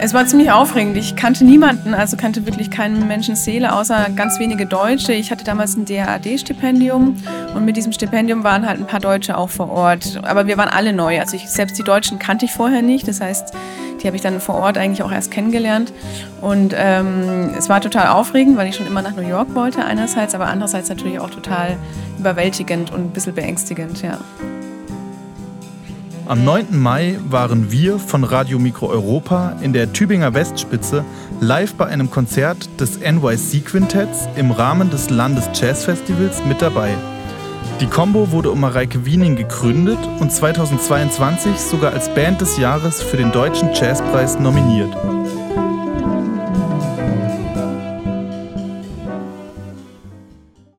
Es war ziemlich aufregend. Ich kannte niemanden, also kannte wirklich keinen Menschenseele, außer ganz wenige Deutsche. Ich hatte damals ein DAAD-Stipendium und mit diesem Stipendium waren halt ein paar Deutsche auch vor Ort. Aber wir waren alle neu. Also selbst die Deutschen kannte ich vorher nicht. Das heißt, die habe ich dann vor Ort eigentlich auch erst kennengelernt. Und es war total aufregend, weil ich schon immer nach New York wollte einerseits, aber andererseits natürlich auch total überwältigend und ein bisschen beängstigend, ja. Am 9. Mai waren wir von Radio Mikro Europa in der Tübinger Westspitze live bei einem Konzert des NYC-Quintetts im Rahmen des Landesjazzfestivals mit dabei. Die Combo wurde um Mareike Wiening gegründet und 2022 sogar als Band des Jahres für den Deutschen Jazzpreis nominiert.